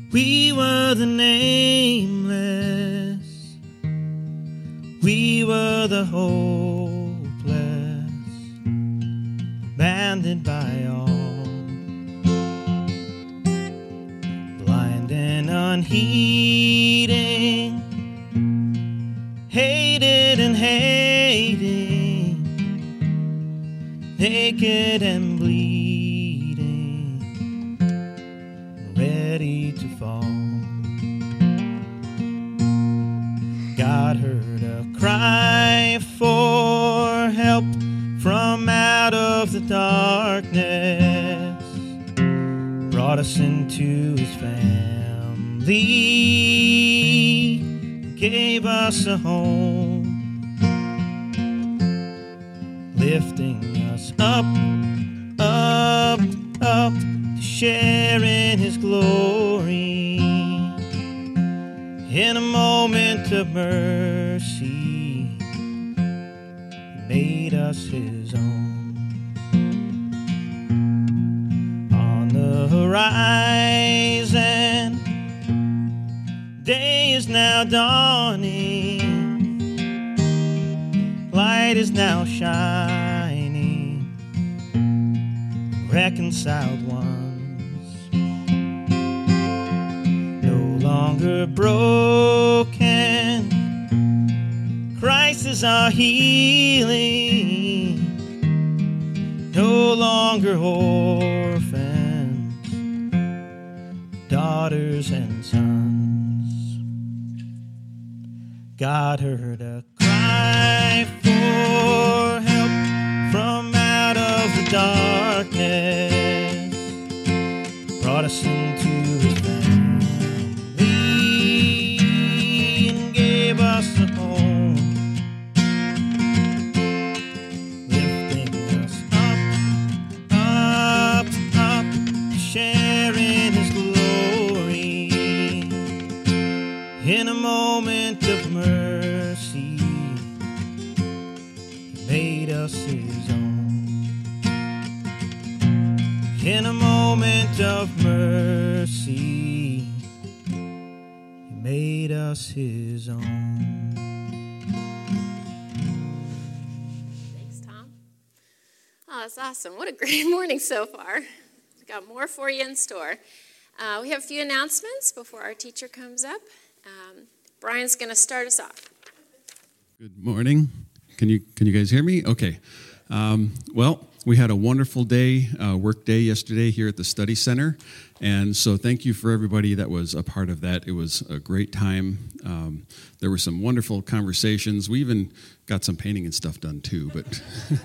We were the nameless, we were the hopeless, abandoned by all, blind and unheeding, hated and hating, naked and bleeding, ready to fall. God heard a cry for help from out of the darkness, brought us into his family, gave us a home, lifting us up, up, up, to share in his glory. In a moment of mercy, he made us his own. On the horizon, day is now dawning, light is now shining, reconciled ones, no longer broken, Christ is our healing, no longer orphans, daughters and sons. God heard a cry for help from out of the darkness, brought us into his family, and gave us a home, lifting us up, up, up, to share in his glory. In a moment of mercy, he made us his own. In a moment of mercy, he made us his own. Thanks, Tom. Oh, that's awesome. What a great morning so far. We've got more for you in store. We have a few announcements before our teacher comes up. Brian's going to start us off. Good morning. Can you guys hear me? Okay. Well, we had a wonderful day, work day yesterday here at the study center, and so thank you for everybody that was a part of that. It was a great time. There were some wonderful conversations. We even got some painting and stuff done too, but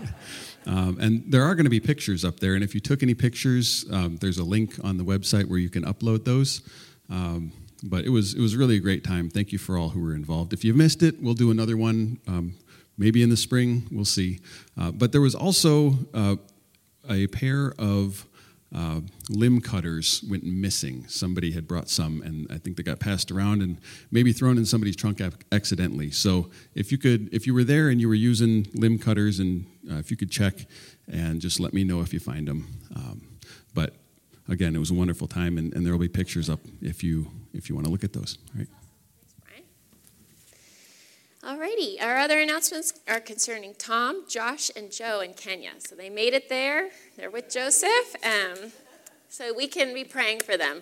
and there are going to be pictures up there, and if you took any pictures, there's a link on the website where you can upload those. But it was really a great time. Thank you for all who were involved. If you missed it, we'll do another one, maybe in the spring. We'll see. But there was also a pair of limb cutters went missing. Somebody had brought some, and I think they got passed around and maybe thrown in somebody's trunk accidentally. So if you were there and you were using limb cutters, and if you could check and just let me know if you find them. But again, it was a wonderful time, and there will be pictures up if you want to look at those. All right. Thanks, Brian. All righty. Our other announcements are concerning Tom, Josh, and Joe in Kenya. So they made it there. They're with Joseph. So we can be praying for them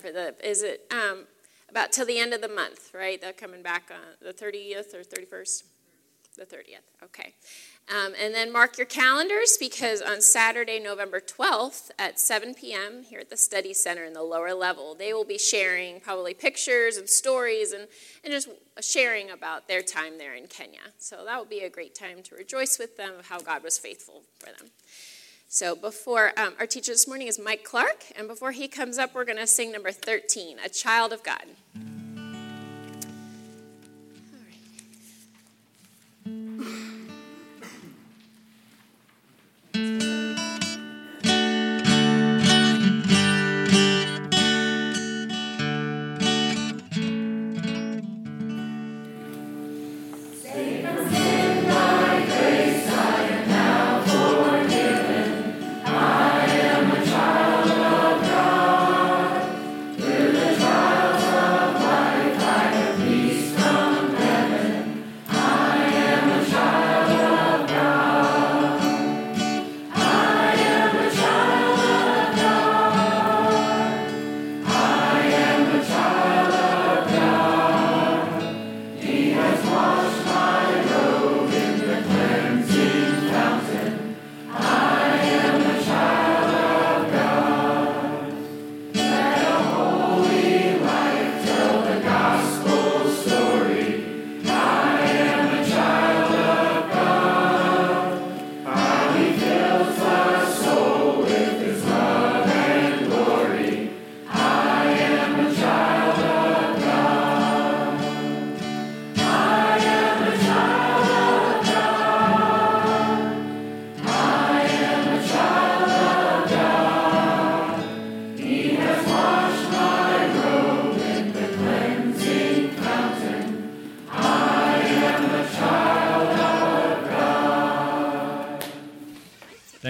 about till the end of the month, right? They're coming back on the 30th or 31st? The 30th. Okay. And then mark your calendars, because on Saturday, November 12th at 7 p.m. here at the Study Center in the lower level, they will be sharing probably pictures and stories and just sharing about their time there in Kenya. So that will be a great time to rejoice with them of how God was faithful for them. So before our teacher this morning is Mike Clark, and before he comes up, we're going to sing number 13, A Child of God. Child of God, through the trials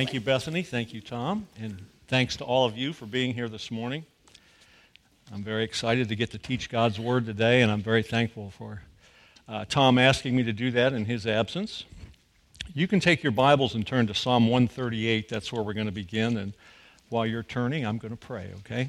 Thank you, Bethany. Thank you, Tom. And thanks to all of you for being here this morning. I'm very excited to get to teach God's Word today, and I'm very thankful for Tom asking me to do that in his absence. You can take your Bibles and turn to Psalm 138. That's where we're going to begin. And while you're turning, I'm going to pray, okay?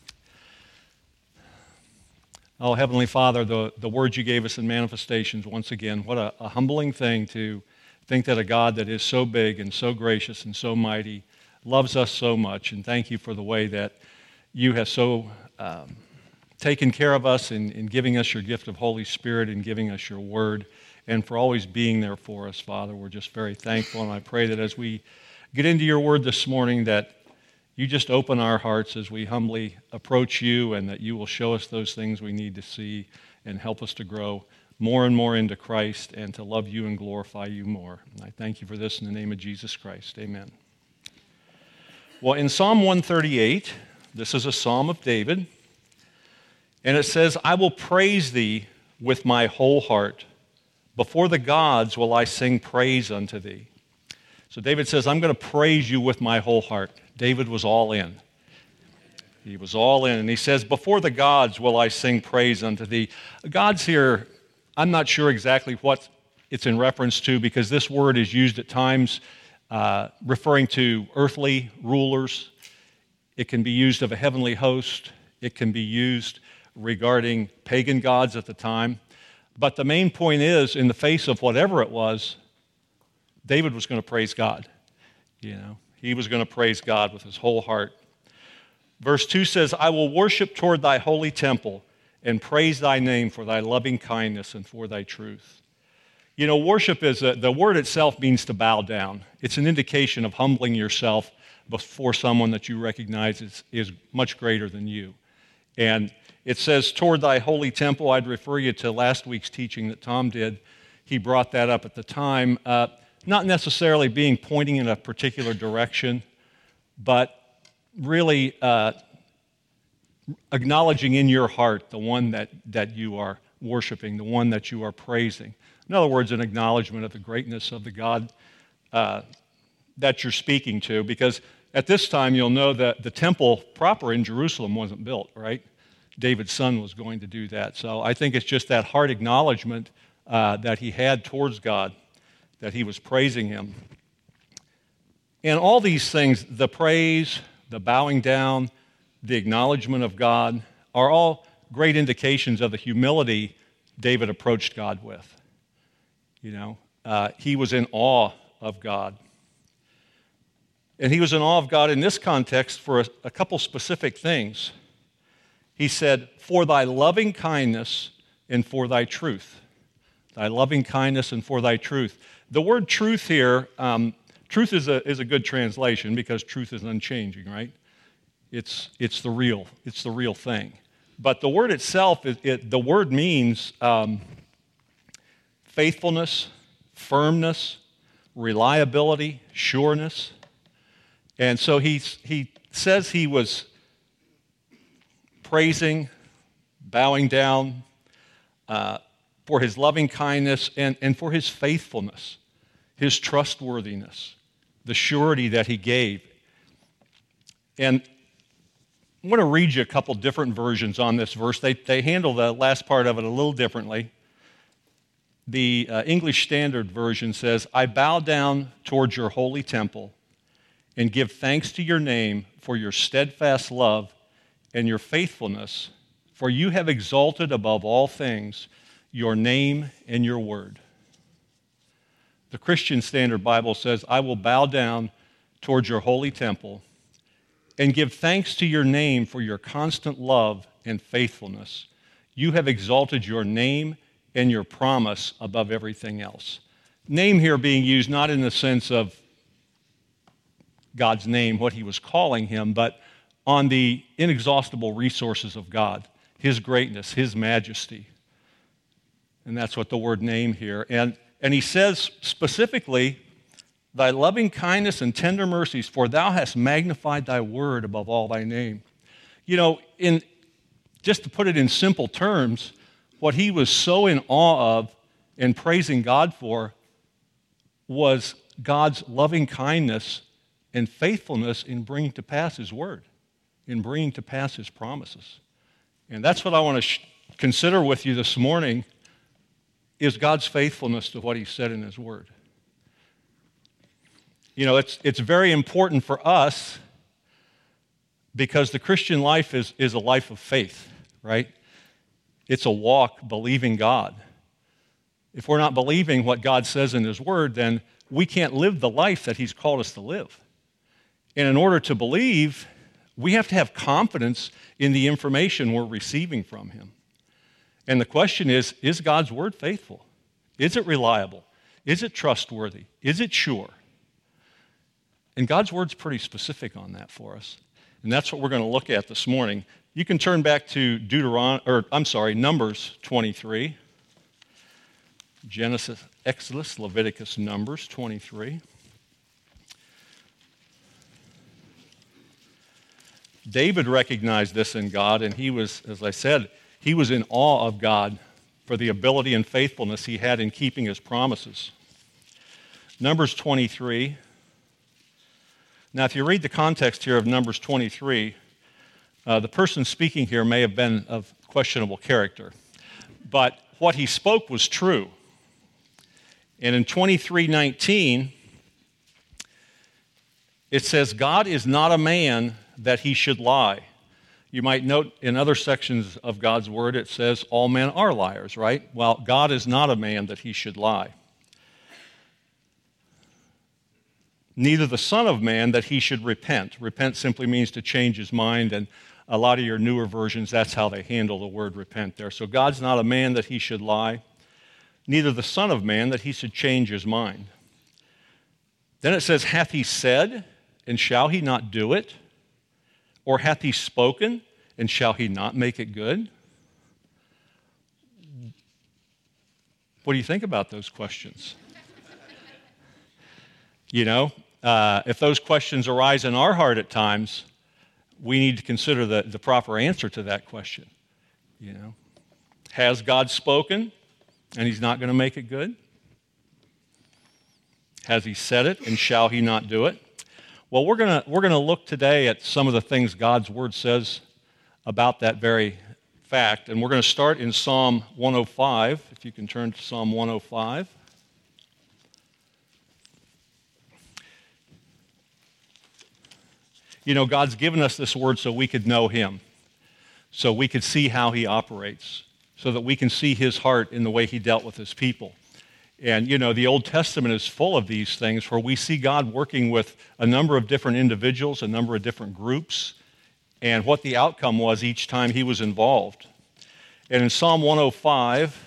Oh, Heavenly Father, the words you gave us in Manifestations, once again, what a humbling thing to think that a God that is so big and so gracious and so mighty loves us so much. And thank you for the way that you have so taken care of us in giving us your gift of Holy Spirit and giving us your word, and for always being there for us, Father. We're just very thankful, and I pray that as we get into your word this morning, that you just open our hearts as we humbly approach you, and that you will show us those things we need to see and help us to grow more and more into Christ and to love you and glorify you more. And I thank you for this in the name of Jesus Christ. Amen. Well, in Psalm 138, this is a psalm of David, and it says, I will praise thee with my whole heart. Before the gods will I sing praise unto thee. So David says, I'm going to praise you with my whole heart. David was all in. He was all in. And he says, before the gods will I sing praise unto thee. Gods here, I'm not sure exactly what it's in reference to, because this word is used at times referring to earthly rulers. It can be used of a heavenly host. It can be used regarding pagan gods at the time. But the main point is, in the face of whatever it was, David was going to praise God. You know, he was going to praise God with his whole heart. Verse 2 says, I will worship toward thy holy temple and praise thy name for thy loving kindness and for thy truth. You know, worship is, the word itself means to bow down. It's an indication of humbling yourself before someone that you recognize is much greater than you. And it says, toward thy holy temple. I'd refer you to last week's teaching that Tom did. He brought that up at the time. Not necessarily being pointing in a particular direction, but really acknowledging in your heart the one that you are worshiping, the one that you are praising. In other words, an acknowledgement of the greatness of the God that you're speaking to, because at this time you'll know that the temple proper in Jerusalem wasn't built, right? David's son was going to do that. So I think it's just that heart acknowledgement that he had towards God, that he was praising him. And all these things, the praise, the bowing down, the acknowledgement of God, are all great indications of the humility David approached God with. You know, he was in awe of God. And he was in awe of God in this context for a couple specific things. He said, for thy loving kindness and for thy truth. Thy loving kindness and for thy truth. The word truth here, truth is a good translation because truth is unchanging, right? It's the real thing. But the word itself, the word means faithfulness, firmness, reliability, sureness. And so he says he was praising, bowing down for his loving kindness and for his faithfulness, his trustworthiness, the surety that he gave. And I'm going to read you a couple different versions on this verse. They handle the last part of it a little differently. The English Standard Version says, I bow down towards your holy temple and give thanks to your name for your steadfast love and your faithfulness, for you have exalted above all things your name and your word. The Christian Standard Bible says, I will bow down towards your holy temple and give thanks to your name for your constant love and faithfulness. You have exalted your name and your promise above everything else. Name here being used not in the sense of God's name, what he was calling him, but on the inexhaustible resources of God, his greatness, his majesty. And that's what the word name here. And he says specifically, thy loving kindness and tender mercies, for thou hast magnified thy word above all thy name. You know, just to put it in simple terms, what he was so in awe of and praising God for was God's loving kindness and faithfulness in bringing to pass his word, in bringing to pass his promises. And that's what I want to consider with you this morning, is God's faithfulness to what he said in his word. You know, it's very important for us because the Christian life is a life of faith, right? It's a walk believing God. If we're not believing what God says in his word, then we can't live the life that he's called us to live. And in order to believe, we have to have confidence in the information we're receiving from him. And the question is God's word faithful? Is it reliable? Is it trustworthy? Is it sure? And God's word's pretty specific on that for us. And that's what we're going to look at this morning. You can turn back to Numbers 23. Genesis, Exodus, Leviticus, Numbers 23. David recognized this in God, and he was, as I said, he was in awe of God for the ability and faithfulness he had in keeping his promises. Numbers 23. Now, if you read the context here of Numbers 23, the person speaking here may have been of questionable character, but what he spoke was true. And in 23:19, it says, God is not a man that he should lie. You might note in other sections of God's word, it says all men are liars, right? Well, God is not a man that he should lie. Neither the Son of Man that he should repent. Repent simply means to change his mind, and a lot of your newer versions, that's how they handle the word repent there. So God's not a man that he should lie. Neither the Son of Man that he should change his mind. Then it says, hath he said, and shall he not do it? Or hath he spoken, and shall he not make it good? What do you think about those questions? You know, if those questions arise in our heart at times, we need to consider the proper answer to that question. You know, has God spoken? And he's not going to make it good? Has he said it, and shall he not do it? Well, we're going to look today at some of the things God's word says about that very fact, and we're going to start in Psalm 105. If you can turn to Psalm 105. You know, God's given us this word so we could know him, so we could see how he operates, so that we can see his heart in the way he dealt with his people. And, you know, the Old Testament is full of these things where we see God working with a number of different individuals, a number of different groups, and what the outcome was each time he was involved. And in Psalm 105,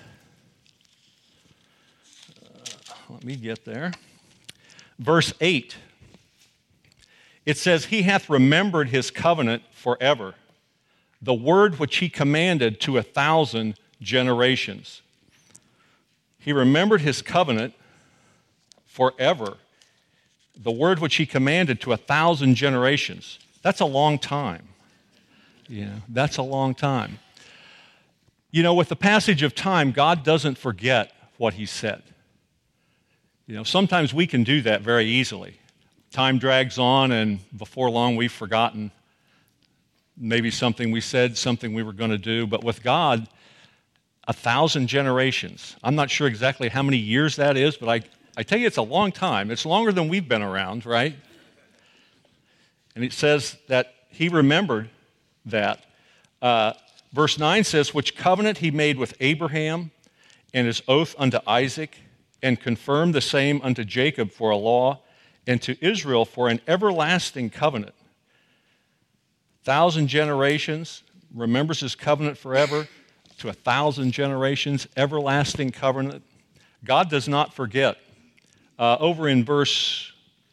let me get there, verse 8, it says, he hath remembered his covenant forever, the word which he commanded to 1,000 generations. He remembered his covenant forever, the word which he commanded to 1,000 generations. That's a long time. Yeah, that's a long time. You know, with the passage of time, God doesn't forget what he said. You know, sometimes we can do that very easily. Time drags on, and before long we've forgotten maybe something we said, something we were going to do. But with God, 1,000 generations. I'm not sure exactly how many years that is, but I tell you it's a long time. It's longer than we've been around, right? And it says that he remembered that. Verse 9 says, which covenant he made with Abraham and his oath unto Isaac, and confirmed the same unto Jacob for a law, and to Israel for an everlasting covenant. 1,000 generations, remembers his covenant forever, to 1,000 generations, everlasting covenant. God does not forget. Over in verse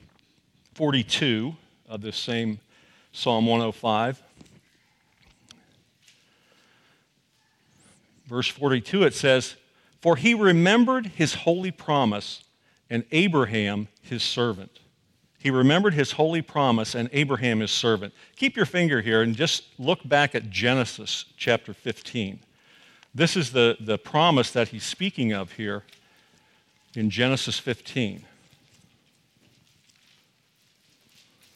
42 of this same Psalm 105, verse 42, it says, for he remembered his holy promise and Abraham his servant. He remembered his holy promise and Abraham his servant. Keep your finger here and just look back at Genesis chapter 15. This is the promise that he's speaking of here in Genesis 15.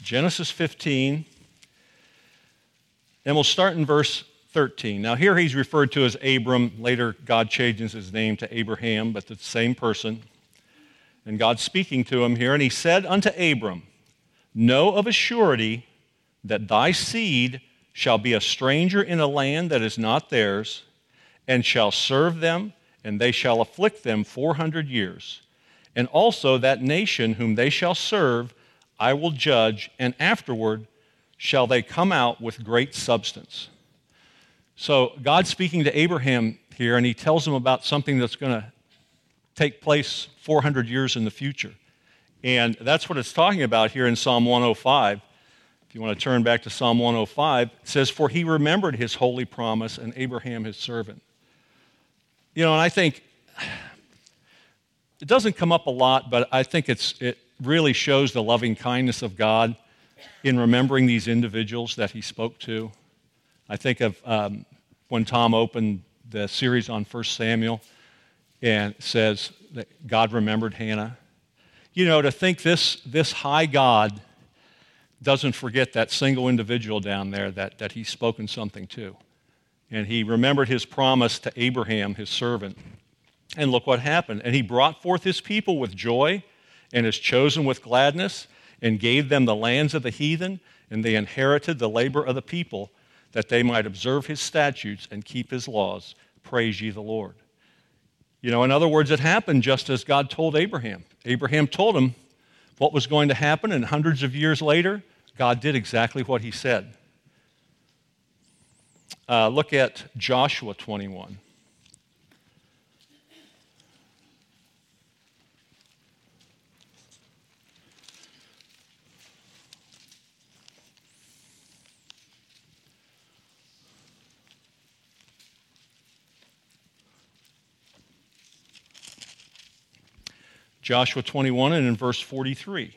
Genesis 15, and we'll start in verse 13. Now here he's referred to as Abram. Later God changes his name to Abraham, but it's the same person. And God's speaking to him here, and he said unto Abram, Know of a surety that thy seed shall be a stranger in a land that is not theirs, and shall serve them, and they shall afflict them 400 years. And also that nation whom they shall serve I will judge, and afterward shall they come out with great substance. So God's speaking to Abraham here, and he tells him about something that's going to take place 400 years in the future. And that's what it's talking about here in Psalm 105. If you want to turn back to Psalm 105, it says, For he remembered his holy promise and Abraham his servant. You know, and I think it doesn't come up a lot, but I think it really shows the loving kindness of God in remembering these individuals that he spoke to. I think of when Tom opened the series on 1 Samuel and says that God remembered Hannah. You know, to think this high God doesn't forget that single individual down there that he's spoken something to. And he remembered his promise to Abraham, his servant. And look what happened. And he brought forth his people with joy, and his chosen with gladness, and gave them the lands of the heathen, and they inherited the labor of the people, that they might observe his statutes and keep his laws. Praise ye the Lord. You know, in other words, it happened just as God told Abraham. Abraham told him what was going to happen, and hundreds of years later, God did exactly what he said. Look at Joshua 21. Joshua 21 and in verse 43.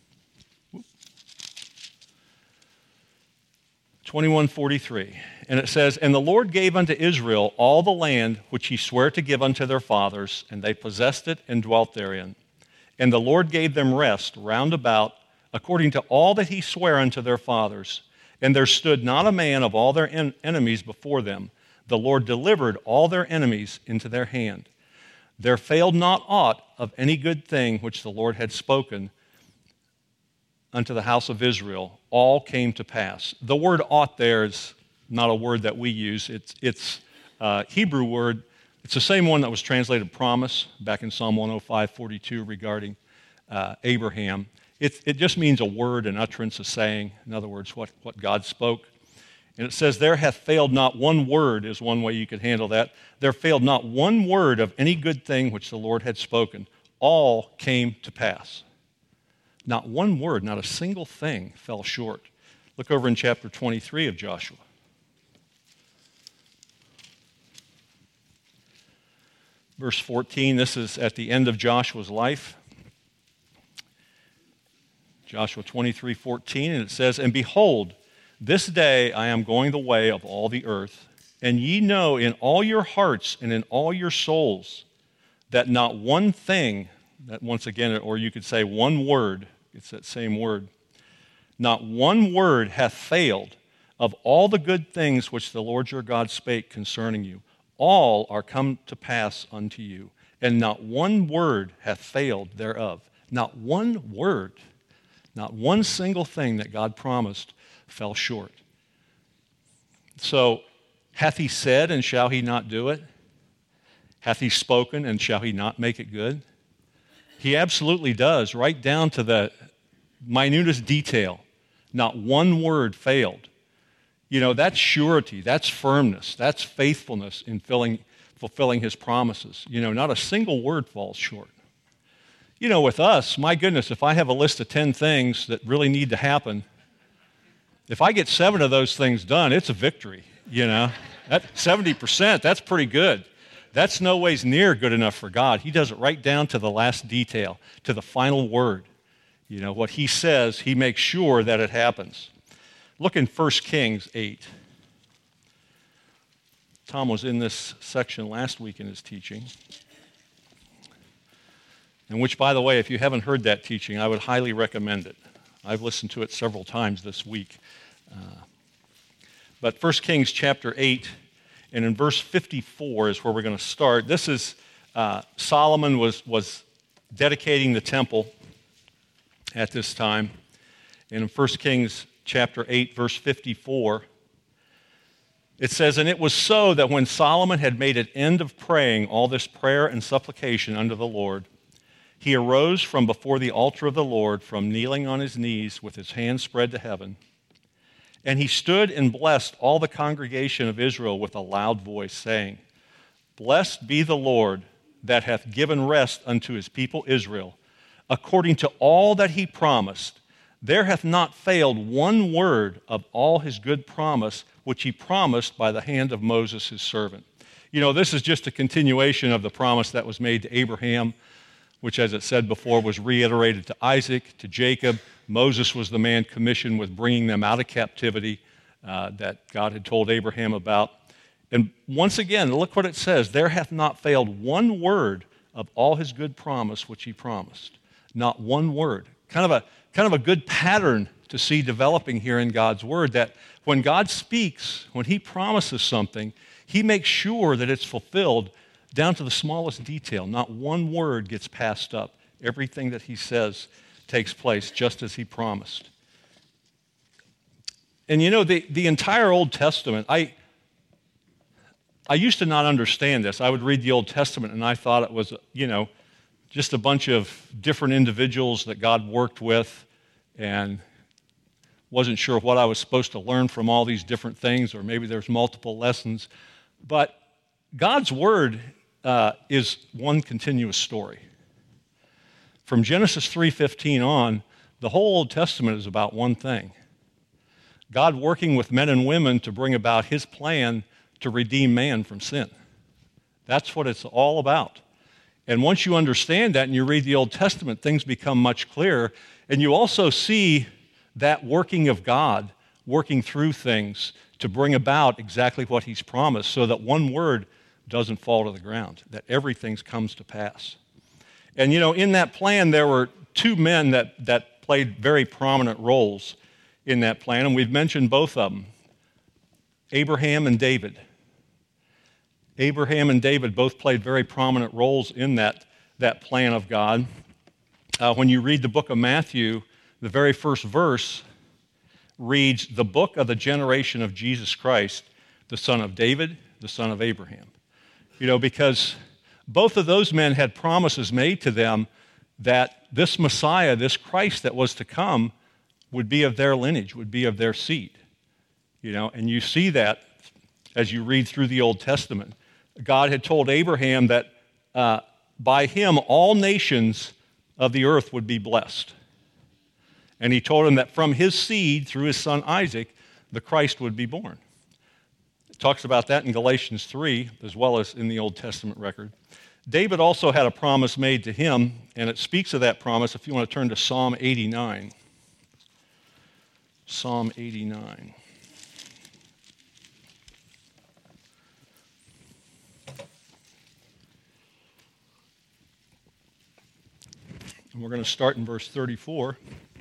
21:43. And it says, And the Lord gave unto Israel all the land which he sware to give unto their fathers, and they possessed it and dwelt therein. And the Lord gave them rest round about, according to all that he sware unto their fathers. And there stood not a man of all their enemies before them. The Lord delivered all their enemies into their hand. There failed not aught of any good thing which the Lord had spoken unto the house of Israel. All came to pass. The word ought there is not a word that we use. It's a Hebrew word. It's the same one that was translated promise back in Psalm 105:42 regarding Abraham. It just means a word, an utterance, a saying. In other words, what God spoke. And it says, There hath failed not one word, is one way you could handle that. There failed not one word of any good thing which the Lord had spoken. All came to pass. Not one word, not a single thing fell short. Look over in chapter 23 of Joshua. Verse 14, this is at the end of Joshua's life. Joshua 23:14, and it says, And behold, this day I am going the way of all the earth, and ye know in all your hearts and in all your souls that not one thing, that once again, or you could say one word, it's that same word, not one word hath failed of all the good things which the Lord your God spake concerning you. All are come to pass unto you, and not one word hath failed thereof. Not one word, not one single thing that God promised fell short. So, hath he said, and shall he not do it? Hath he spoken, and shall he not make it good? He absolutely does, right down to the minutest detail. Not one word failed. You know, that's surety, that's firmness, that's faithfulness in fulfilling his promises. You know, not a single word falls short. You know, with us, my goodness, if I have a list of 10 things that really need to happen, if I get 7 of those things done, it's a victory, you know. That 70%, that's pretty good. That's no ways near good enough for God. He does it right down to the last detail, to the final word. You know, what he says, he makes sure that it happens. Look in 1 Kings 8. Tom was in this section last week in his teaching. And which, by the way, if you haven't heard that teaching, I would highly recommend it. I've listened to it several times this week. But 1 Kings chapter 8, and in verse 54 is where we're going to start. This is Solomon was dedicating the temple at this time. And in 1 Kings chapter 8, verse 54, it says, "And it was so that when Solomon had made an end of praying all this prayer and supplication unto the Lord, he arose from before the altar of the Lord, from kneeling on his knees with his hands spread to heaven. And he stood and blessed all the congregation of Israel with a loud voice, saying, Blessed be the Lord that hath given rest unto his people Israel, according to all that he promised. There hath not failed one word of all his good promise, which he promised by the hand of Moses his servant." You know, this is just a continuation of the promise that was made to Abraham, which, as it said before, was reiterated to Isaac, to Jacob. Moses was the man commissioned with bringing them out of captivity that God had told Abraham about. And once again, look what it says. There hath not failed one word of all his good promise which he promised. Not one word. Kind of a good pattern to see developing here in God's word, that when God speaks, when he promises something, he makes sure that it's fulfilled down to the smallest detail. Not one word gets passed up. Everything that he says takes place just as he promised. And you know, the entire Old Testament, I used to not understand this. I would read the Old Testament and I thought it was, just a bunch of different individuals that God worked with, and wasn't sure what I was supposed to learn from all these different things, or maybe there's multiple lessons. But God's Word is one continuous story. From Genesis 3:15 on, the whole Old Testament is about one thing: God working with men and women to bring about his plan to redeem man from sin. That's what it's all about. And once you understand that and you read the Old Testament, things become much clearer. And you also see that working of God, working through things to bring about exactly what he's promised, so that one word doesn't fall to the ground, that everything comes to pass. And in that plan, there were two men that played very prominent roles in that plan, and we've mentioned both of them, Abraham and David. Abraham and David both played very prominent roles in that plan of God. When you read the book of Matthew, the very first verse reads, "The book of the generation of Jesus Christ, the son of David, the son of Abraham." Because both of those men had promises made to them that this Messiah, this Christ that was to come, would be of their lineage, would be of their seed. And you see that as you read through the Old Testament. God had told Abraham that by him all nations of the earth would be blessed. And he told him that from his seed, through his son Isaac, the Christ would be born. It talks about that in Galatians 3, as well as in the Old Testament record. David also had a promise made to him, and it speaks of that promise if you want to turn to Psalm 89. Psalm 89. And we're going to start in verse 34.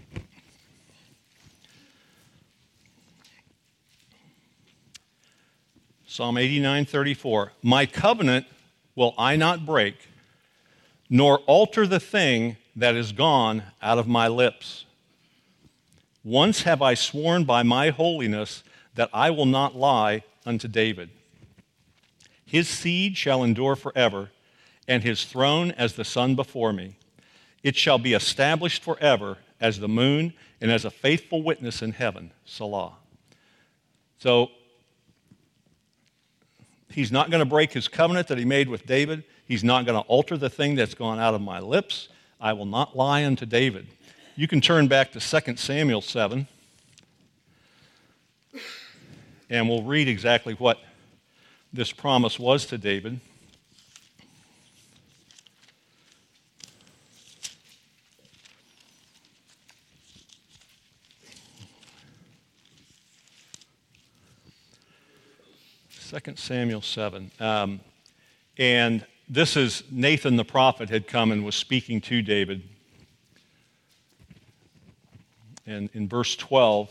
Psalm 89:34. "My covenant will I not break, nor alter the thing that is gone out of my lips. Once have I sworn by my holiness that I will not lie unto David. His seed shall endure forever, and his throne as the sun before me. It shall be established forever as the moon and as a faithful witness in heaven." Salah. So he's not going to break his covenant that he made with David. He's not going to alter the thing that's gone out of my lips. I will not lie unto David. You can turn back to 2 Samuel 7, and we'll read exactly what this promise was to David. Second Samuel 7. And this is Nathan the prophet had come and was speaking to David. And in verse 12,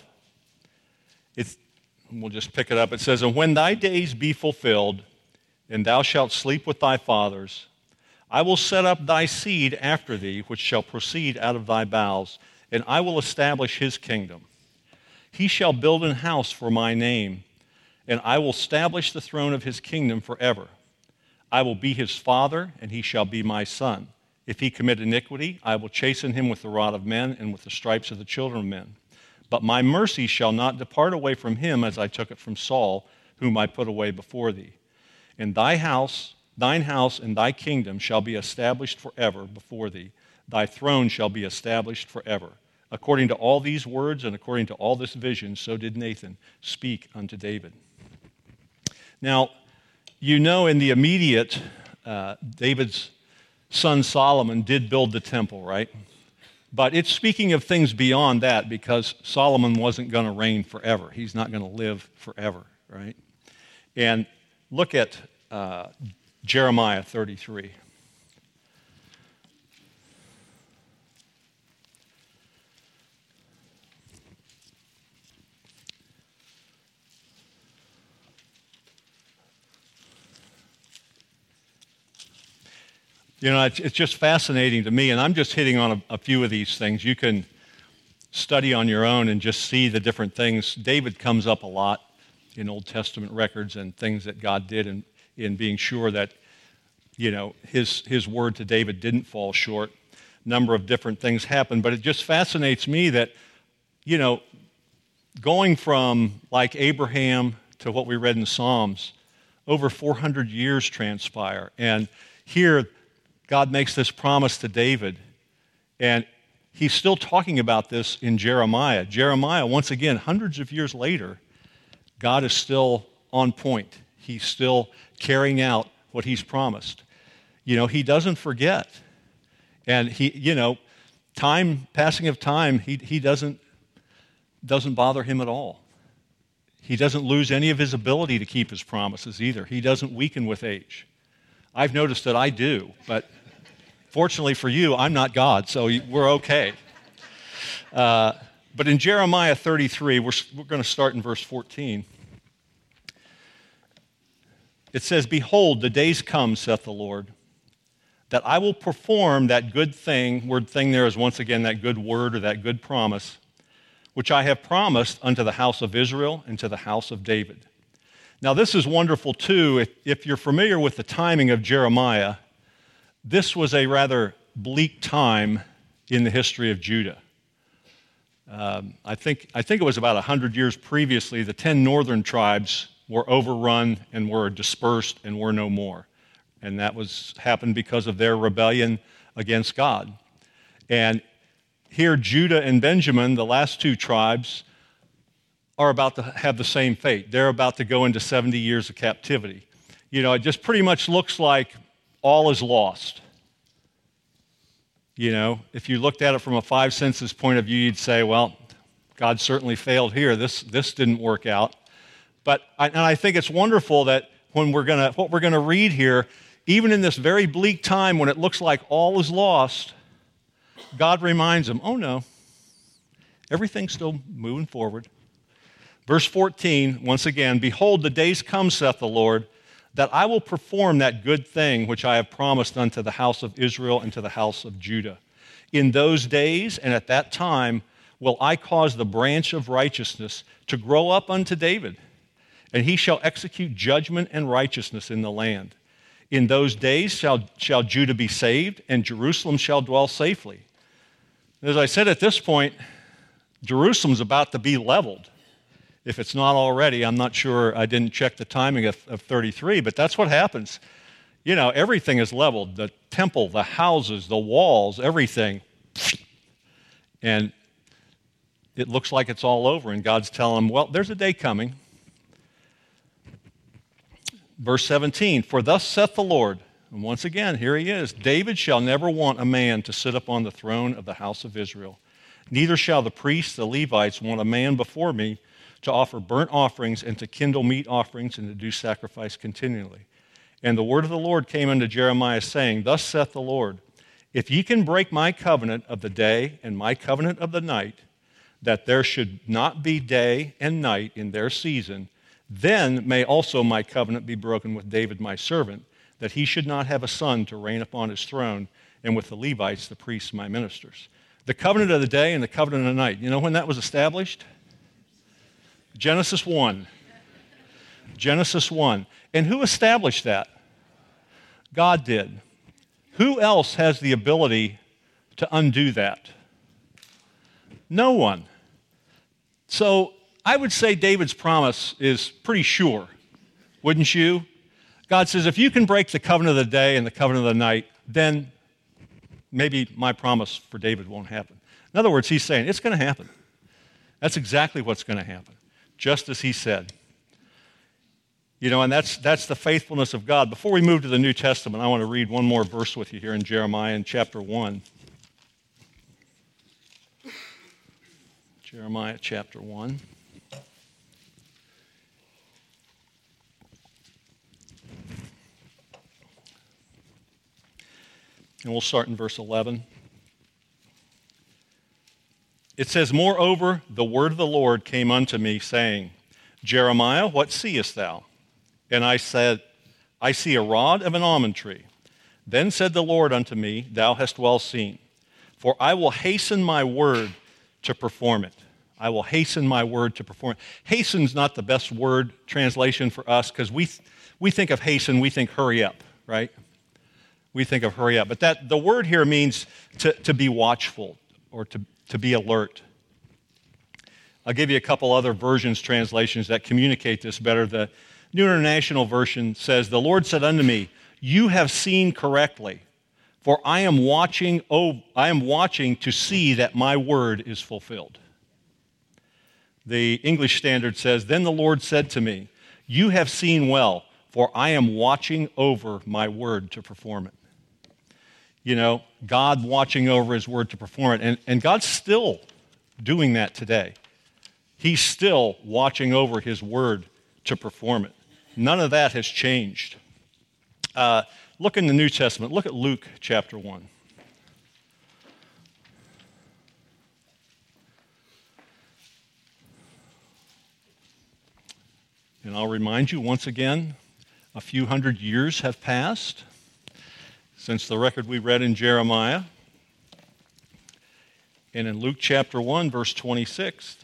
we'll just pick it up. It says, "And when thy days be fulfilled, and thou shalt sleep with thy fathers, I will set up thy seed after thee, which shall proceed out of thy bowels, and I will establish his kingdom. He shall build an house for my name, and I will establish the throne of his kingdom forever. I will be his father, and he shall be my son. If he commit iniquity, I will chasten him with the rod of men and with the stripes of the children of men. But my mercy shall not depart away from him, as I took it from Saul, whom I put away before thee. And thine house and thy kingdom shall be established forever before thee. Thy throne shall be established forever. According to all these words and according to all this vision, so did Nathan speak unto David." Now, you know, in the immediate, David's son Solomon did build the temple, right? But it's speaking of things beyond that, because Solomon wasn't going to reign forever. He's not going to live forever, right? And look at Jeremiah 33. You know, it's just fascinating to me, and I'm just hitting on a few of these things. You can study on your own and just see the different things. David comes up a lot in Old Testament records and things that God did in being sure that, you know, his word to David didn't fall short. A number of different things happened, but it just fascinates me that, you know, going from like Abraham to what we read in Psalms, over 400 years transpire, and here God makes this promise to David, and he's still talking about this in Jeremiah. Jeremiah, once again, hundreds of years later, God is still on point. He's still carrying out what he's promised. You know, he doesn't forget. And he, you know, passing of time, he doesn't bother him at all. He doesn't lose any of his ability to keep his promises either. He doesn't weaken with age. I've noticed that I do, but fortunately for you, I'm not God, so we're okay. But in Jeremiah 33, we're going to start in verse 14. It says, "Behold, the days come, saith the Lord, that I will perform that good thing," word thing there is once again that good word or that good promise, "which I have promised unto the house of Israel and to the house of David." Now, this is wonderful, too. If you're familiar with the timing of Jeremiah, this was a rather bleak time in the history of Judah. I think it was about 100 years previously, the 10 northern tribes were overrun and were dispersed and were no more. And that happened because of their rebellion against God. And here, Judah and Benjamin, the last two tribes, are about to have the same fate. They're about to go into 70 years of captivity. You know, it just pretty much looks like all is lost. You know, if you looked at it from a five senses point of view, you'd say, well, God certainly failed here. This didn't work out. But I think it's wonderful that what we're going to read here, even in this very bleak time when it looks like all is lost, God reminds them, oh no, everything's still moving forward. Verse 14, once again, "Behold, the days come, saith the Lord, that I will perform that good thing which I have promised unto the house of Israel and to the house of Judah. In those days and at that time will I cause the branch of righteousness to grow up unto David, and he shall execute judgment and righteousness in the land. In those days shall Judah be saved, and Jerusalem shall dwell safely." As I said at this point, Jerusalem's about to be leveled. If it's not already, I'm not sure, I didn't check the timing of 33, but that's what happens. You know, everything is leveled. The temple, the houses, the walls, everything. And it looks like it's all over, and God's telling them, well, there's a day coming. Verse 17, "For thus saith the Lord," and once again, here he is, "David shall never want a man to sit upon the throne of the house of Israel. Neither shall the priests, the Levites, want a man before me to offer burnt offerings and to kindle meat offerings and to do sacrifice continually. And the word of the Lord came unto Jeremiah, saying, Thus saith the Lord, if ye can break my covenant of the day and my covenant of the night, that there should not be day and night in their season, then may also my covenant be broken with David my servant, that he should not have a son to reign upon his throne, and with the Levites, the priests, my ministers. The covenant of the day and the covenant of the night. You know when that was established? Genesis 1. Genesis 1. And who established that? God did. Who else has the ability to undo that? No one. So I would say David's promise is pretty sure, wouldn't you? God says, if you can break the covenant of the day and the covenant of the night, then maybe my promise for David won't happen. In other words, he's saying it's going to happen. That's exactly what's going to happen, just as he said. You know, and that's the faithfulness of God. Before we move to the New Testament, I want to read one more verse with you here in Jeremiah in chapter 1. Jeremiah chapter 1. And we'll start in verse 11. It says, Moreover, the word of the Lord came unto me, saying, Jeremiah, what seest thou? And I said, I see a rod of an almond tree. Then said the Lord unto me, Thou hast well seen, for I will hasten my word to perform it. I will hasten my word to perform it. Hasten's not the best word translation for us, because we think of hasten, we think hurry up, right? We think of hurry up. But the word here means to be watchful or to be alert. I'll give you a couple other versions, translations that communicate this better. The New International Version says, The Lord said unto me, You have seen correctly, for I am watching to see that my word is fulfilled. The English Standard says, Then the Lord said to me, You have seen well, for I am watching over my word to perform it. You know, God watching over his word to perform it. And God's still doing that today. He's still watching over his word to perform it. None of that has changed. Look in the New Testament. Look at Luke chapter 1. And I'll remind you once again, a few hundred years have passed since the record we read in Jeremiah. And in Luke chapter 1, verse 26,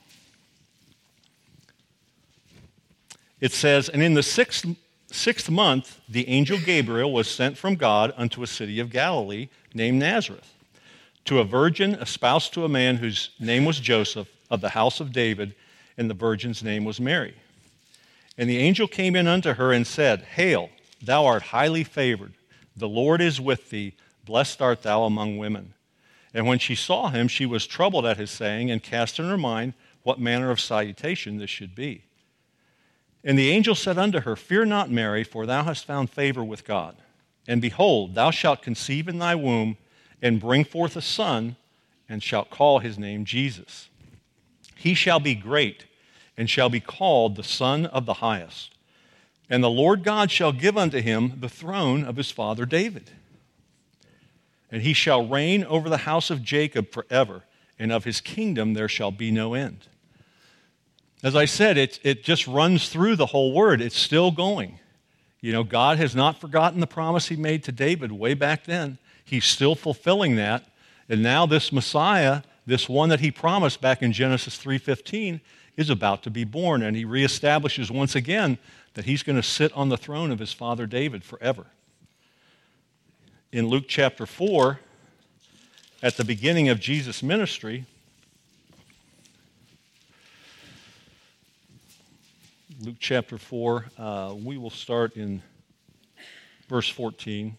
it says, And in the sixth month, the angel Gabriel was sent from God unto a city of Galilee named Nazareth, to a virgin espoused to a man whose name was Joseph, of the house of David, and the virgin's name was Mary. And the angel came in unto her and said, Hail, thou art highly favored. The Lord is with thee. Blessed art thou among women. And when she saw him, she was troubled at his saying, and cast in her mind what manner of salutation this should be. And the angel said unto her, Fear not, Mary, for thou hast found favor with God. And behold, thou shalt conceive in thy womb, and bring forth a son, and shalt call his name Jesus. He shall be great, and shall be called the Son of the Highest. And the Lord God shall give unto him the throne of his father David. And he shall reign over the house of Jacob forever, and of his kingdom there shall be no end. As I said, it just runs through the whole word. It's still going. You know, God has not forgotten the promise he made to David way back then. He's still fulfilling that. And now this Messiah, this one that he promised back in Genesis 3:15, is about to be born. And he reestablishes once again that he's going to sit on the throne of his father David forever. In Luke chapter 4, at the beginning of Jesus' ministry, Luke chapter 4, we will start in verse 14.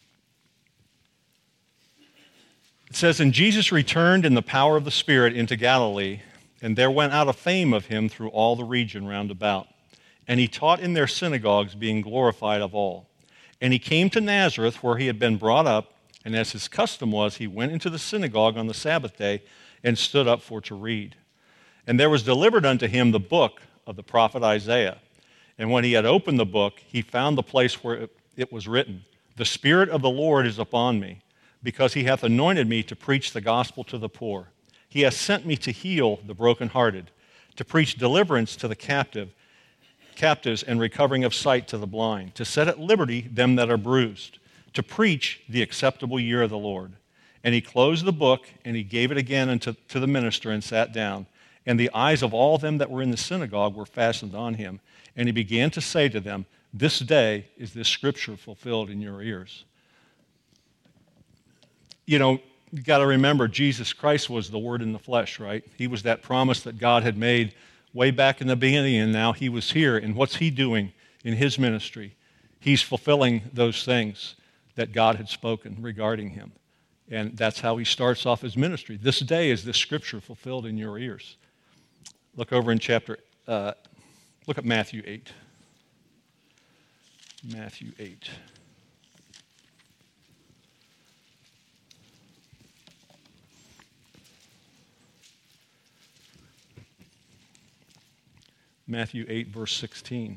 It says, And Jesus returned in the power of the Spirit into Galilee, and there went out a fame of him through all the region round about. And he taught in their synagogues, being glorified of all. And he came to Nazareth, where he had been brought up, and as his custom was, he went into the synagogue on the Sabbath day and stood up for to read. And there was delivered unto him the book of the prophet Isaiah. And when he had opened the book, he found the place where it was written, The Spirit of the Lord is upon me, because he hath anointed me to preach the gospel to the poor. He has sent me to heal the brokenhearted, to preach deliverance to the captives and recovering of sight to the blind, to set at liberty them that are bruised, to preach the acceptable year of the Lord. And he closed the book, and he gave it again to the minister and sat down. And the eyes of all them that were in the synagogue were fastened on him. And he began to say to them, this day is this scripture fulfilled in your ears. You know, you got to remember, Jesus Christ was the Word in the flesh, right? He was that promise that God had made way back in the beginning, and now he was here. And what's he doing in his ministry? He's fulfilling those things that God had spoken regarding him. And that's how he starts off his ministry. This day is this scripture fulfilled in your ears. Look over in look at Matthew 8. Matthew 8. Matthew 8, verse 16.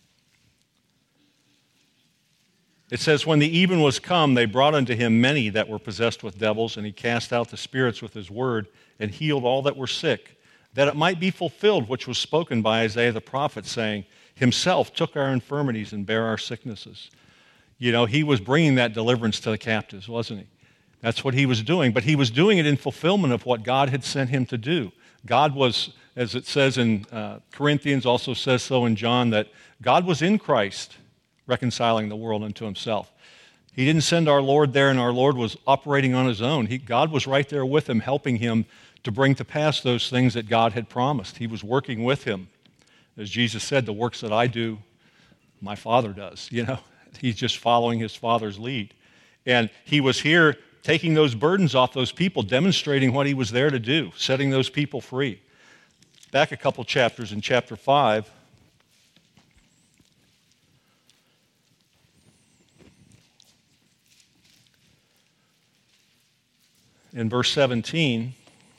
It says, when the even was come, they brought unto him many that were possessed with devils, and he cast out the spirits with his word, and healed all that were sick, that it might be fulfilled which was spoken by Isaiah the prophet, saying, himself took our infirmities and bare our sicknesses. You know, he was bringing that deliverance to the captives, wasn't he? That's what he was doing, but he was doing it in fulfillment of what God had sent him to do. God was, as it says in Corinthians, also says so in John, that God was in Christ, reconciling the world unto himself. He didn't send our Lord there, and our Lord was operating on his own. God was right there with him, helping him to bring to pass those things that God had promised. He was working with him. As Jesus said, the works that I do, my Father does. You know, he's just following his Father's lead. And he was here taking those burdens off those people, demonstrating what he was there to do, setting those people free. Back a couple chapters in chapter 5. In verse 17,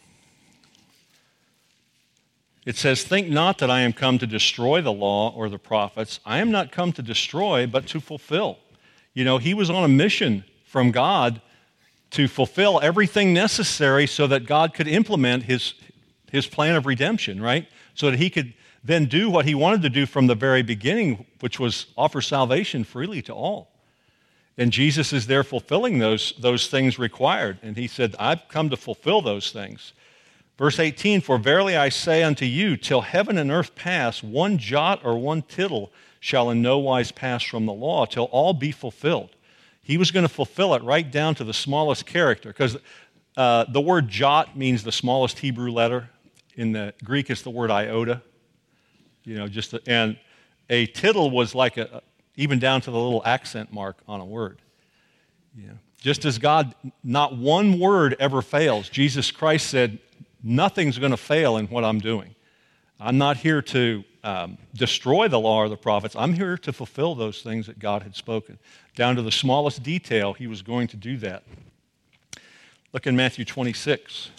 it says, think not that I am come to destroy the law or the prophets. I am not come to destroy, but to fulfill. You know, he was on a mission from God to fulfill everything necessary so that God could implement his plan of redemption, right? So that he could then do what he wanted to do from the very beginning, which was offer salvation freely to all. And Jesus is there fulfilling those things required. And he said, I've come to fulfill those things. Verse 18, for verily I say unto you, till heaven and earth pass, one jot or one tittle shall in no wise pass from the law, till all be fulfilled. He was going to fulfill it right down to the smallest character, because the word jot means the smallest Hebrew letter. In the Greek, it's the word iota. You know, and a tittle was like even down to the little accent mark on a word. You know, just as God, not one word ever fails. Jesus Christ said, nothing's going to fail in what I'm doing. I'm not here to destroy the law or the prophets. I'm here to fulfill those things that God had spoken. Down to the smallest detail, he was going to do that. Look in Matthew 26.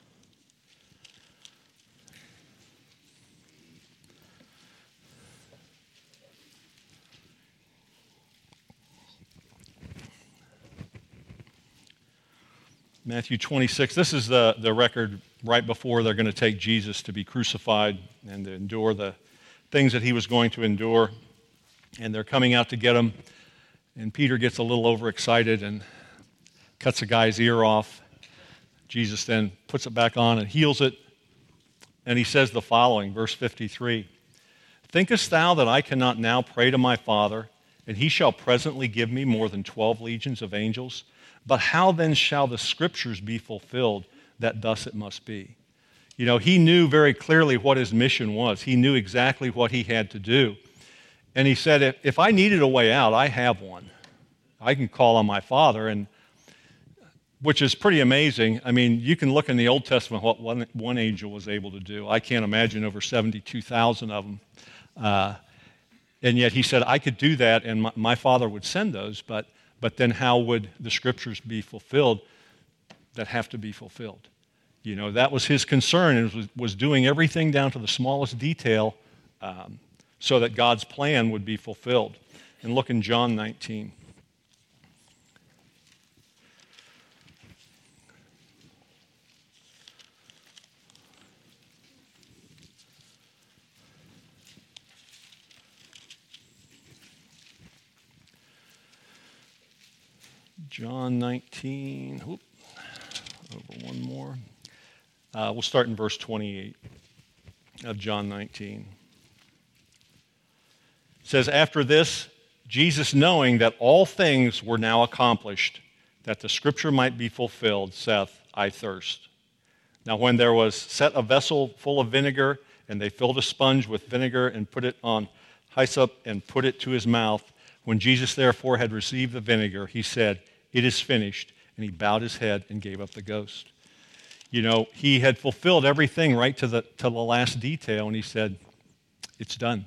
Matthew 26, this is the record right before they're going to take Jesus to be crucified and to endure the things that he was going to endure. And they're coming out to get him. And Peter gets a little overexcited and cuts a guy's ear off. Jesus then puts it back on and heals it. And he says the following, verse 53. Thinkest thou that I cannot now pray to my Father, and he shall presently give me more than 12 legions of angels? But how then shall the scriptures be fulfilled that thus it must be? You know, he knew very clearly what his mission was. He knew exactly what he had to do. And he said, if I needed a way out, I have one. I can call on my Father, and which is pretty amazing. I mean, you can look in the Old Testament what one angel was able to do. I can't imagine over 72,000 of them. And yet he said, I could do that, and my Father would send those, but then how would the scriptures be fulfilled that have to be fulfilled? You know, that was his concern, and was doing everything down to the smallest detail so that God's plan would be fulfilled. And look in John 19. John 19. Over one more. We'll start in verse 28 of John 19. It says, "After this, Jesus, knowing that all things were now accomplished, that the scripture might be fulfilled, saith, I thirst. Now when there was set a vessel full of vinegar, and they filled a sponge with vinegar and put it on hyssop and put it to his mouth. When Jesus therefore had received the vinegar, he said, It is finished. And he bowed his head and gave up the ghost." You know, he had fulfilled everything right to the last detail, and he said, it's done.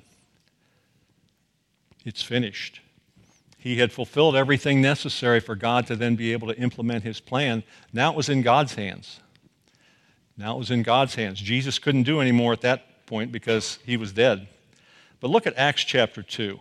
It's finished. He had fulfilled everything necessary for God to then be able to implement his plan. Now it was in God's hands. Now it was in God's hands. Jesus couldn't do any more at that point because he was dead. But look at Acts chapter 2.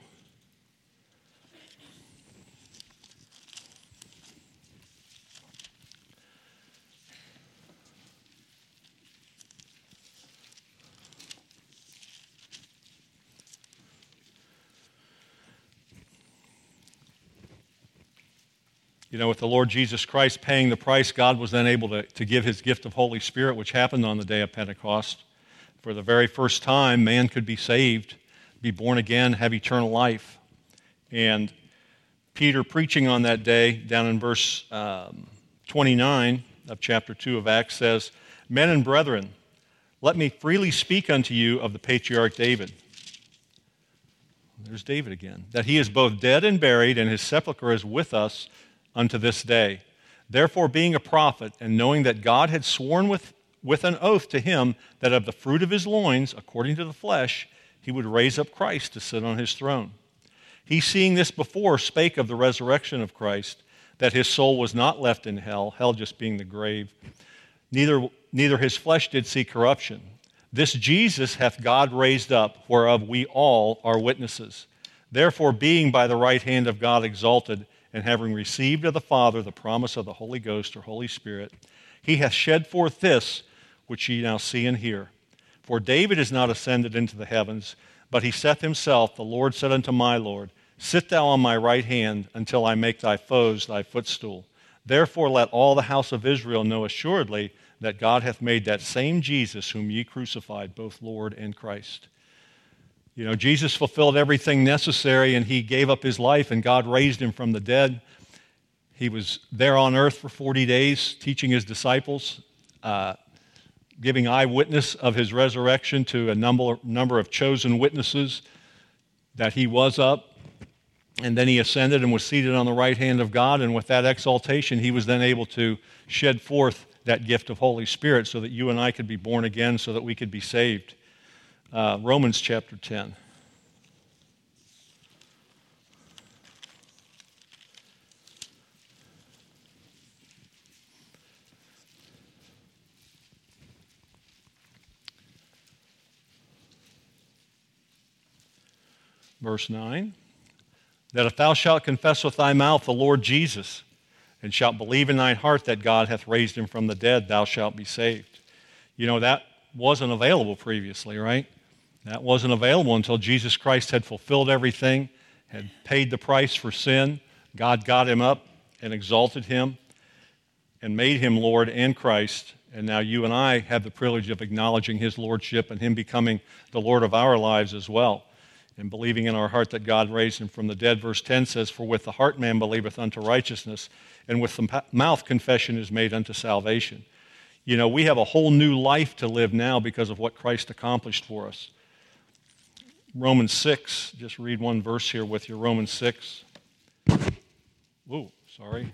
You know, with the Lord Jesus Christ paying the price, God was then able to give his gift of Holy Spirit, which happened on the day of Pentecost. For the very first time, man could be saved, be born again, have eternal life. And Peter, preaching on that day, down in verse 29 of chapter 2 of Acts, says, "Men and brethren, let me freely speak unto you of the patriarch David." There's David again. "That he is both dead and buried, and his sepulchre is with us unto this day. Therefore, being a prophet, and knowing that God had sworn with an oath to him that of the fruit of his loins, according to the flesh, he would raise up Christ to sit on his throne. He, seeing this before, spake of the resurrection of Christ, that his soul was not left in hell, hell just being the grave, neither his flesh did see corruption. This Jesus hath God raised up, whereof we all are witnesses. Therefore, being by the right hand of God exalted, and having received of the Father the promise of the Holy Ghost or Holy Spirit, he hath shed forth this which ye now see and hear. For David is not ascended into the heavens, but he saith himself, The Lord said unto my Lord, Sit thou on my right hand until I make thy foes thy footstool. Therefore let all the house of Israel know assuredly that God hath made that same Jesus whom ye crucified, both Lord and Christ." You know, Jesus fulfilled everything necessary, and he gave up his life, and God raised him from the dead. He was there on earth for 40 days, teaching his disciples, giving eyewitness of his resurrection to a number of chosen witnesses that he was up. And then he ascended and was seated on the right hand of God, and with that exaltation, he was then able to shed forth that gift of Holy Spirit so that you and I could be born again, so that we could be saved. Romans chapter 10. Verse 9. "That if thou shalt confess with thy mouth the Lord Jesus, and shalt believe in thine heart that God hath raised him from the dead, thou shalt be saved." You know, that wasn't available previously, right? That wasn't available until Jesus Christ had fulfilled everything, had paid the price for sin. God got him up and exalted him and made him Lord and Christ. And now you and I have the privilege of acknowledging his lordship and him becoming the Lord of our lives as well, and believing in our heart that God raised him from the dead. Verse 10 says, "For with the heart man believeth unto righteousness, and with the mouth confession is made unto salvation." You know, we have a whole new life to live now because of what Christ accomplished for us. Romans 6, just read one verse here with you, Romans 6. Whoa, sorry.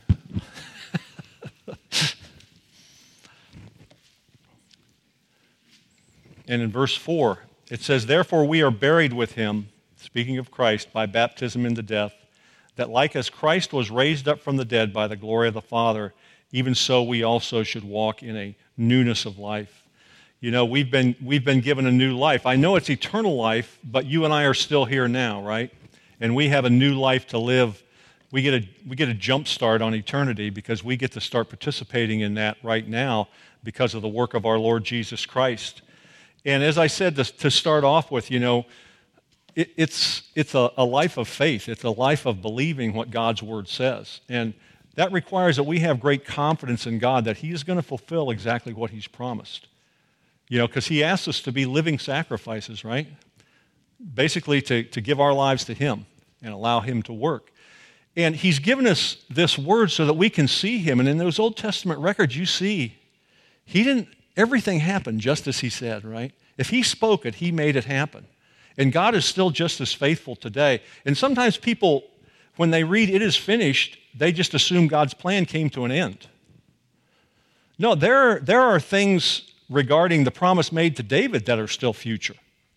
And in verse 4, it says, "Therefore we are buried with him," speaking of Christ, "by baptism into death, that like as Christ was raised up from the dead by the glory of the Father, even so we also should walk in a newness of life." You know, we've been given a new life. I know it's eternal life, but you and I are still here now, right? And we have a new life to live. We get a jump start on eternity because we get to start participating in that right now because of the work of our Lord Jesus Christ. And as I said, to start off with, you know, it's a life of faith. It's a life of believing what God's Word says. And That requires that we have great confidence in God that He is going to fulfill exactly what He's promised. Because He asks us to be living sacrifices, right? Basically to give our lives to Him and allow Him to work. And He's given us this word so that we can see Him. And in those Old Testament records, you see, everything happened just as He said, right? If He spoke it, He made it happen. And God is still just as faithful today. And sometimes people, when they read "it is finished," they just assume God's plan came to an end. No, there are things regarding the promise made to David that are still future.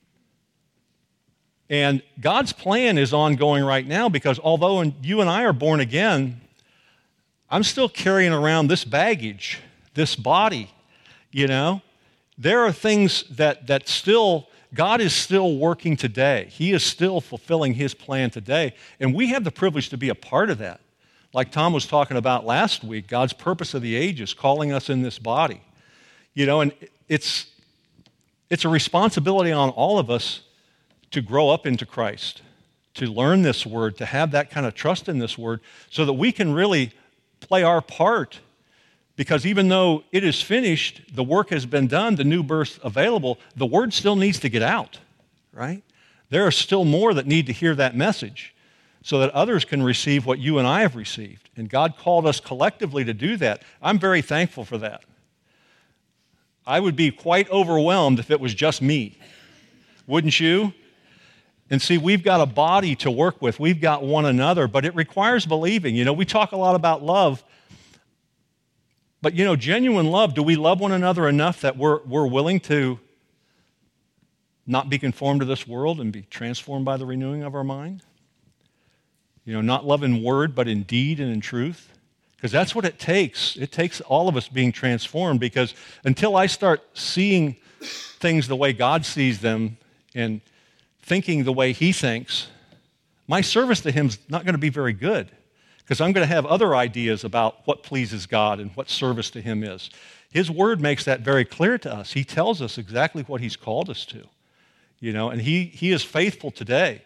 And God's plan is ongoing right now, because although you and I are born again, I'm still carrying around this baggage, this body, There are things that still, God is still working today. He is still fulfilling His plan today. And we have the privilege to be a part of that. Like Tom was talking about last week, God's purpose of the ages, calling us in this body. And it's a responsibility on all of us to grow up into Christ, to learn this word, to have that kind of trust in this word, so that we can really play our part. Because even though it is finished, the work has been done, the new birth available, the word still needs to get out, right? There are still more that need to hear that message so that others can receive what you and I have received. And God called us collectively to do that. I'm very thankful for that. I would be quite overwhelmed if it was just me. Wouldn't you? And see, we've got a body to work with. We've got one another, but it requires believing. We talk a lot about love, but genuine love, do we love one another enough that we're willing to not be conformed to this world and be transformed by the renewing of our mind? Not love in word, but in deed and in truth. Because that's what it takes. It takes all of us being transformed, because until I start seeing things the way God sees them and thinking the way He thinks, my service to Him is not going to be very good, because I'm going to have other ideas about what pleases God and what service to Him is. His word makes that very clear to us. He tells us exactly what He's called us to, and He is faithful today.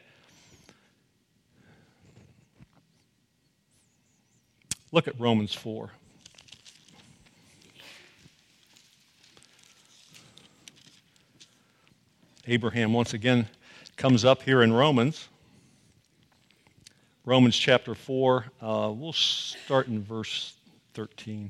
Look at Romans 4. Abraham once again comes up here in Romans. Romans chapter 4. We'll start in verse 13.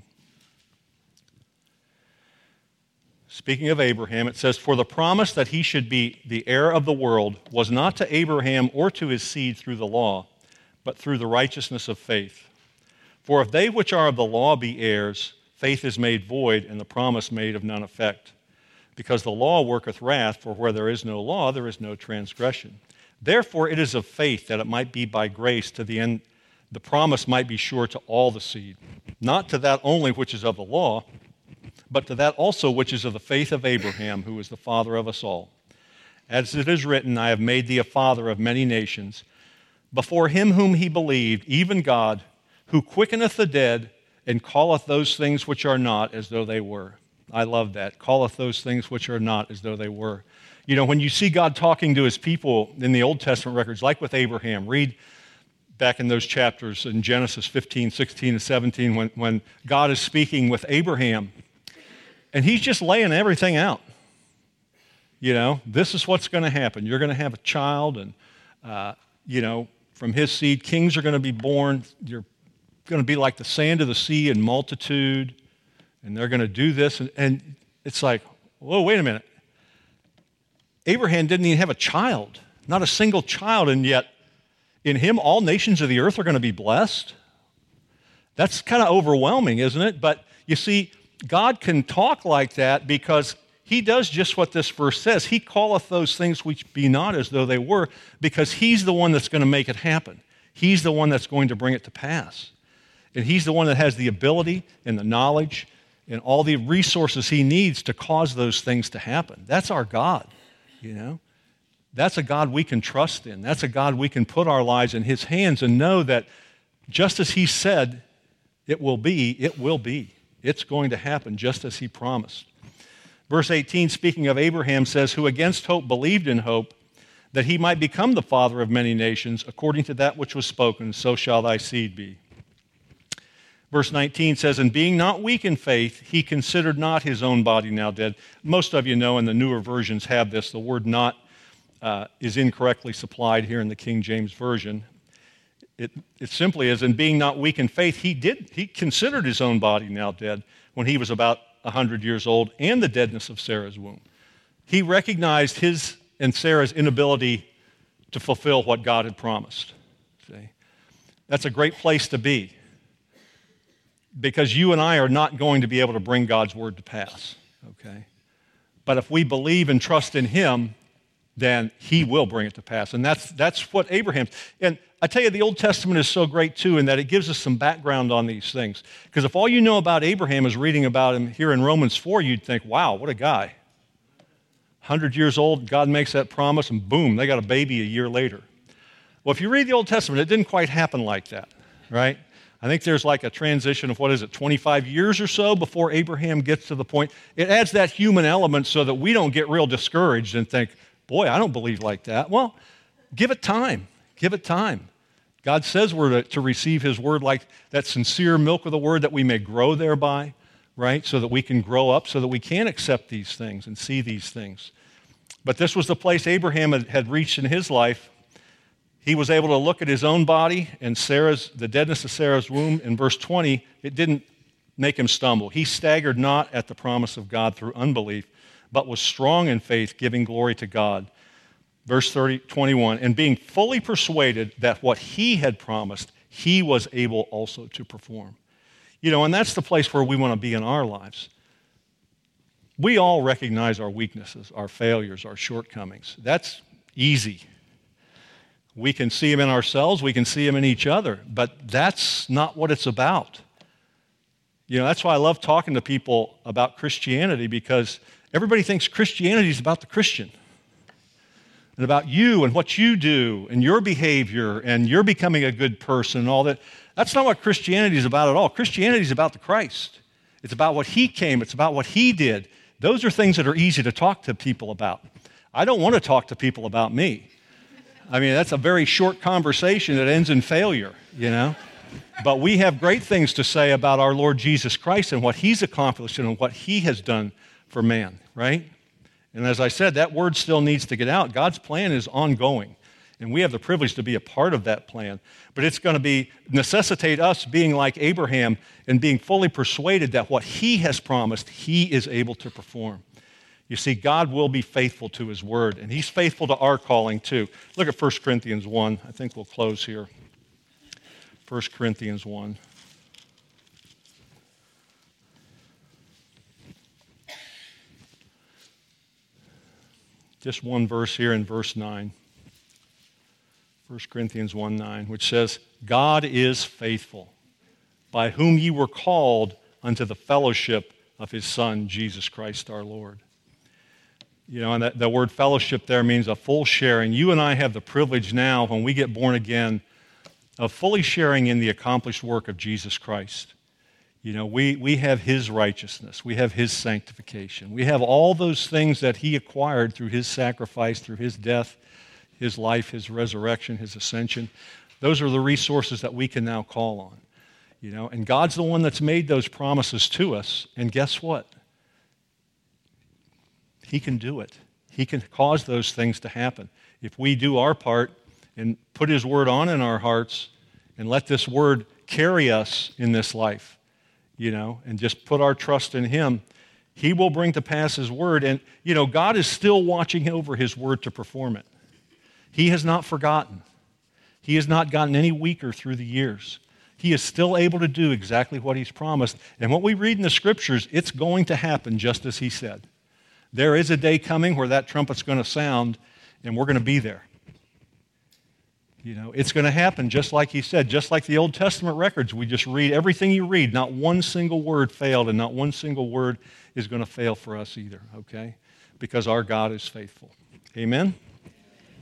Speaking of Abraham, it says, "For the promise that he should be the heir of the world was not to Abraham or to his seed through the law, but through the righteousness of faith. For if they which are of the law be heirs, faith is made void, and the promise made of none effect. Because the law worketh wrath, for where there is no law, there is no transgression. Therefore it is of faith, that it might be by grace, to the end the promise might be sure to all the seed, not to that only which is of the law, but to that also which is of the faith of Abraham, who is the father of us all. As it is written, I have made thee a father of many nations, before him whom he believed, even God, who quickeneth the dead, and calleth those things which are not as though they were." I love that. Calleth those things which are not as though they were. When you see God talking to His people in the Old Testament records, like with Abraham, read back in those chapters in Genesis 15, 16, and 17, when God is speaking with Abraham, and He's just laying everything out. This is what's going to happen. You're going to have a child, and, from his seed, kings are going to be born. You're going to be like the sand of the sea in multitude, and they're going to do this. And it's like, whoa, wait a minute. Abraham didn't even have a child, not a single child, and yet in him all nations of the earth are going to be blessed. That's kind of overwhelming, isn't it? But you see, God can talk like that because He does just what this verse says. He calleth those things which be not as though they were, because He's the one that's going to make it happen. He's the one that's going to bring it to pass. And He's the one that has the ability and the knowledge and all the resources He needs to cause those things to happen. That's our God, That's a God we can trust in. That's a God we can put our lives in His hands and know that just as He said it will be, it will be. It's going to happen just as He promised. Verse 18, speaking of Abraham, says, "Who against hope believed in hope, that he might become the father of many nations, according to that which was spoken, so shall thy seed be." Verse 19 says, and being not weak in faith, he considered not his own body now dead. Most of you know, and the newer versions have this, the word not is incorrectly supplied here in the King James Version. It simply is, and being not weak in faith, he considered his own body now dead when he was about 100 years old, and the deadness of Sarah's womb. He recognized his and Sarah's inability to fulfill what God had promised. See? That's a great place to be, because you and I are not going to be able to bring God's word to pass, okay? But if we believe and trust in him, then he will bring it to pass. And that's what Abraham, and I tell you, the Old Testament is so great too in that it gives us some background on these things. Because if all you know about Abraham is reading about him here in Romans 4, you'd think, wow, what a guy. 100 years old, God makes that promise, and boom, they got a baby a year later. Well, if you read the Old Testament, it didn't quite happen like that, right? I think there's like a transition of, 25 years or so before Abraham gets to the point. It adds that human element so that we don't get real discouraged and think, boy, I don't believe like that. Well, give it time. Give it time. God says we're to receive his word like that sincere milk of the word, that we may grow thereby, right? So that we can grow up, so that we can accept these things and see these things. But this was the place Abraham had reached in his life. He was able to look at his own body and the deadness of Sarah's womb. In verse 20, it didn't make him stumble. He staggered not at the promise of God through unbelief, but was strong in faith, giving glory to God. Verse 21, and being fully persuaded that what he had promised, he was able also to perform. And that's the place where we want to be in our lives. We all recognize our weaknesses, our failures, our shortcomings. That's easy. We can see them in ourselves, we can see them in each other, but that's not what it's about. That's why I love talking to people about Christianity, because everybody thinks Christianity is about the Christian and about you and what you do and your behavior and you're becoming a good person and all that. That's not what Christianity is about at all. Christianity is about the Christ. It's about what he came. It's about what he did. Those are things that are easy to talk to people about. I don't want to talk to people about me. That's a very short conversation that ends in failure, But we have great things to say about our Lord Jesus Christ and what he's accomplished and what he has done for man, right? And as I said, that word still needs to get out. God's plan is ongoing, and we have the privilege to be a part of that plan. But it's going to necessitate us being like Abraham and being fully persuaded that what he has promised, he is able to perform. You see, God will be faithful to his word, and he's faithful to our calling too. Look at 1 Corinthians 1. I think we'll close here. 1 Corinthians 1. Just one verse here in verse 9. 1 Corinthians 1:9, which says, God is faithful, by whom ye were called unto the fellowship of his Son, Jesus Christ our Lord. And the word fellowship there means a full sharing. You and I have the privilege now, when we get born again, of fully sharing in the accomplished work of Jesus Christ. We have his righteousness. We have his sanctification. We have all those things that he acquired through his sacrifice, through his death, his life, his resurrection, his ascension. Those are the resources that we can now call on. And God's the one that's made those promises to us. And guess what? He can do it. He can cause those things to happen. If we do our part and put his word on in our hearts and let this word carry us in this life, and just put our trust in him, he will bring to pass his word. And, God is still watching over his word to perform it. He has not forgotten. He has not gotten any weaker through the years. He is still able to do exactly what he's promised. And what we read in the scriptures, it's going to happen just as he said. There is a day coming where that trumpet's going to sound, and we're going to be there. It's going to happen just like he said, just like the Old Testament records. We just read everything you read. Not one single word failed, and not one single word is going to fail for us either, okay? Because our God is faithful. Amen?